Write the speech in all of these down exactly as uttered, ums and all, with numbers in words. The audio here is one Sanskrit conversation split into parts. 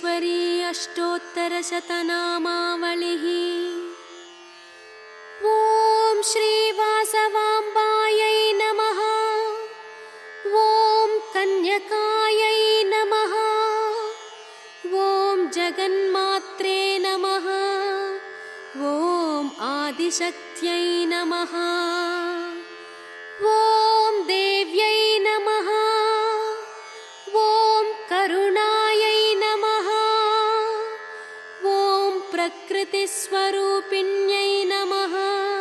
चामुण्डेश्वरी अष्टोत्तरशतनामावलिः। ॐ श्रीवासवाम्बायै नमः। ॐ कन्यकायै नमः। ॐ जगन्मात्रे नमः। ॐ आदिशक्त्यै नमः। ॐ देव्यै नमः। ॐ करुणायै नमः। ॐ प्रकृतिस्वरूपिण्यै नमः।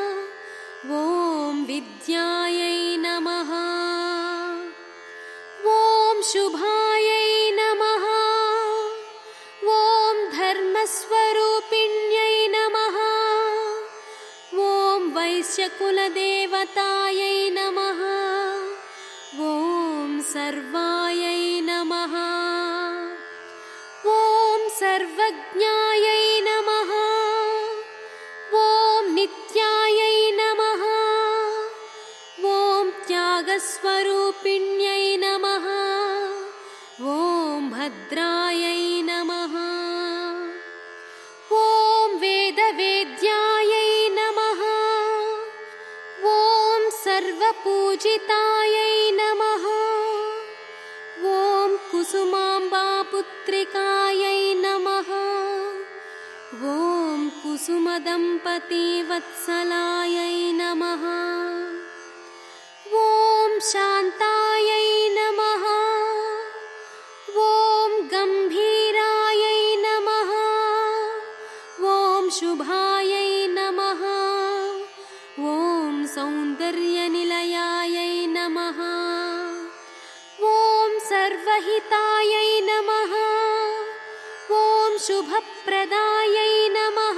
ॐ विद्यायै नमः। ॐ शुभायै नमः। ॐ धर्मस्वरूपिण्यै नमः। ॐ वैश्यकुलदेवतायै नमः। ॐ सर्वायै नमः। ॐ सर्वज्ञायै नमः। ॐ नित्यायै नमः। ॐ त्यागस्वरूपिण्यै नमः। ॐ भद्रायै नमः। ॐ वेदवेद्यायै नमः। ॐ सर्वपूजितायै नमः। ॐ कुसुमाम्बापुत्रिकायै नमः। ॐ कुसुमदम्पतिवत्सलायै नमः। ॐ शान्तायै नमः। ॐ गम्भीरायै नमः। ॐ शुभायै नमः। ॐ सौन्दर्यनिलयायै नमः। ॐ सर्वहितायै नमः। ॐ शुभप्रदायै नमः।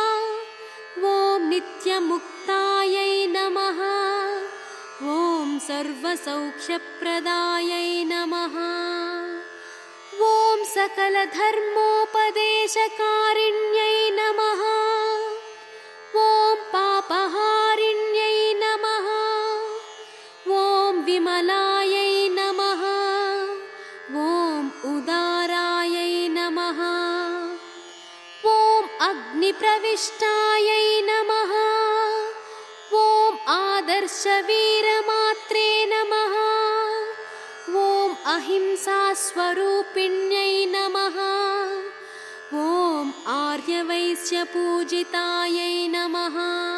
ॐ नित्यमुक्तायै नमः। ॐ सर्वसौख्यप्रदायै नमः। ॐ सकलधर्मोपदेशकारिण्यै नमः। ॐ पापहारिण्यै नमः। ॐ विमलायै नमः। ॐ उदारायै नमः। ॐ अग्निप्रविष्टायै नमः। ॐ आदर्शवीरमात्रे नमः। ॐ अहिंसास्वरूपिण्यै नमः। ॐ आर्यवैश्यपूजितायै नमः।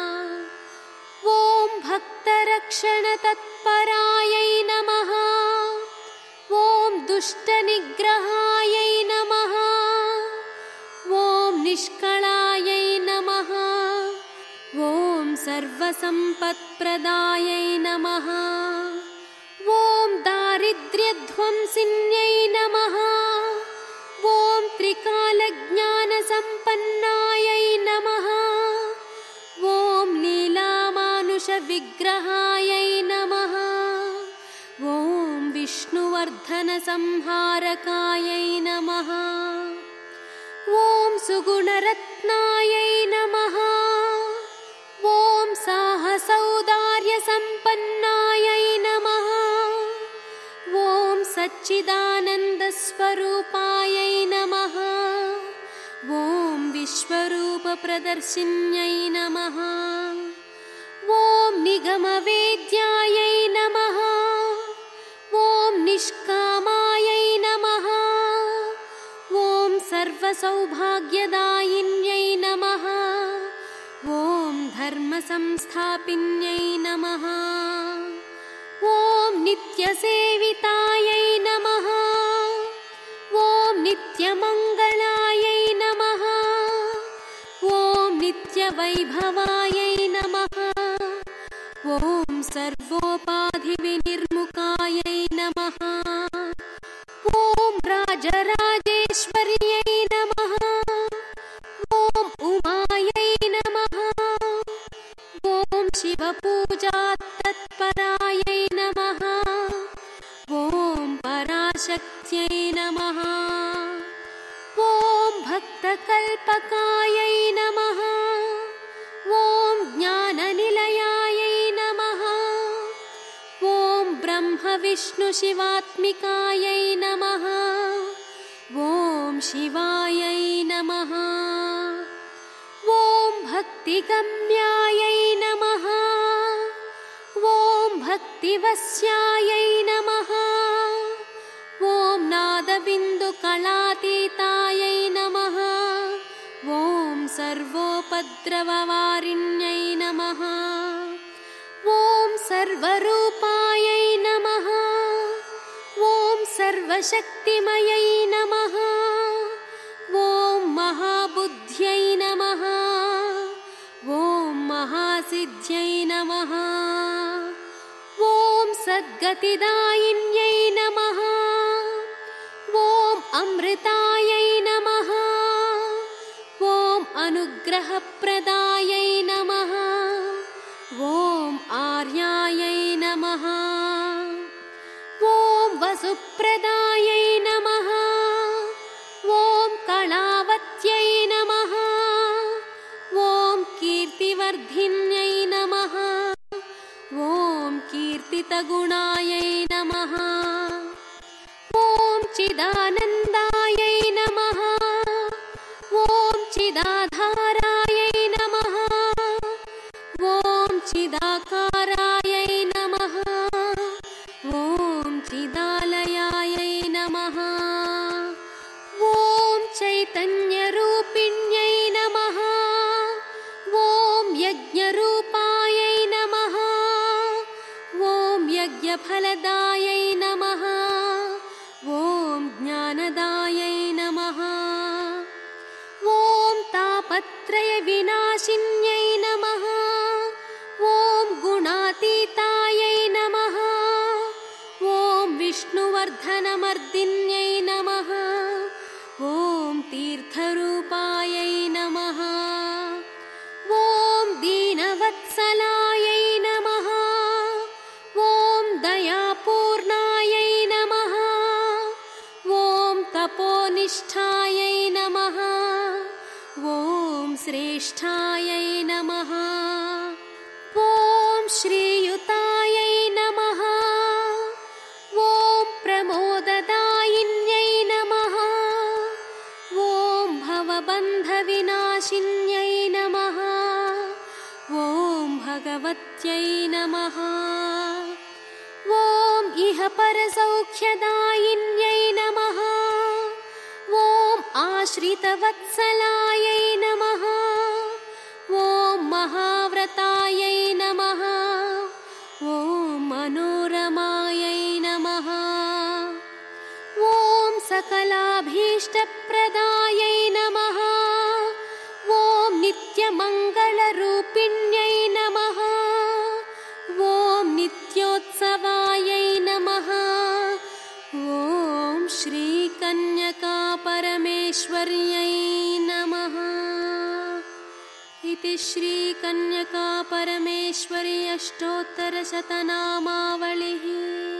ॐ भक्तरक्षणतत्परायै नमः। ॐ दुष्टनिग्रहायै नमः। ॐ निष्कलायै नमः। ॐ सर्वसम्पत्प्रदायै नमः। ॐ दारिद्र्यध्वंसिन्यै नमः। ॐ त्रिकालज्ञानसम्पन्नायै नमः। ॐ लीलामानुषविग्रहायै नमः। ॐ विष्णुवर्धनसंहारकायै नमः। ॐ सुगुणरत्नायै नमः। ॐ साहसौदार्यसम्पन्नायै नमः। ॐ सच्चिदानन्दस्वरूपायै नमः। ॐ विश्वरूपप्रदर्शिन्यै नमः। ॐ निगमवेद्यायै नमः। ॐ निष्कामायै नमः। ॐ सर्वसौभाग्यदायिन्यै नमः। ॐ धर्मसंस्थापिन्यै नमः। ॐ नित्यसेवितायै नमः। ॐ नित्यमङ्गलायै नमः। ॐ नित्यवैभवायै नमः। ॐ सर्वोपाधिविनिर्मुखायै नमः। ॐ राजराजेश्वर्यै नमः। ॐ उमायै नमः। ॐ शिवपूजातत्परायै नमः। ॐ पराशक्त्यै नमः। ॐ भक्तकल्पकायै नमः। ॐ ज्ञाननिलयायै नमः। ॐ ब्रह्मविष्णुशिवात्मिकायै नमः। ॐ शिवायै नमः। ॐ भक्तिगम्यायै नमः। ॐ भक्तिवस्यायै नमः। ॐ नादबिन्दुकलातीतायै नमः। ॐ सर्वोपद्रववारिण्यै नमः। ॐ सर्वरूपायै नमः। ॐ सर्वशक्तिमयै नमः। ॐ महाबुद्ध्यै नमः। ॐ महासिद्ध्यै नमः। ॐ सद्गतिदायिन्यै नमः। ॐ अमृतायै नमः। ॐ अनुग्रहप्रदायै नमः। ॐ आर्यायै नमः। ॐ वसुप्रदायै नमः। ॐ कलावत्यै नमः। ॐ कीर्तिवर्धिन्यै नमः। ॐ कीर्तितगुणायै नमः। ॐ चिदानन्दायै नमः। ॐ चिदाधारायै नमः। ॐ चिदाकारायै नमः। ॐ चिदालयायै नमः। ॐ चैतन्यरूपिण्यै नमः। ॐ यज्ञरूपायै नमः। ॐ यज्ञफलदायै नमः। ॐ ज्ञानदायै नमः। ॐ तापत्रयविनाशिन्यै नमः। ॐ गुणातीतायै नमः। ॐ विष्णुवर्धनमर्दिन्यै नमः। ॐ तीर्थरूपायै नमः। ॐ दीनवत्सलायै नमः। ॐ दयापूर्णायै नमः। ॐ तपोनिष्ठायै नमः। ॐ श्रेष्ठायै नमः। ॐ श्रीयुतायै नमः। ॐ प्रमोददायिन्यै नमः। ॐ भवबन्धविनाशिन्यै नमः। ॐ भगवत्यै नमः। ॐ इह परसौख्यदायिन्यै नमः। ॐ आश्रितवत्सलायै नमः। ॐ महाव्रतायै नमः। ॐ मनोरमायै नमः। ॐ सकलाभीष्टप्रदायै नमः। ॐ नित्यमङ्गलरूपिण्यै नमः। ॐ नित्योत्सवायै नमः। ॐ श्रीकन्यकापरमेश्वर्यै नमः। इति श्रीकन्यकापरमेश्वरी अष्टोत्तरशतनामावलिः।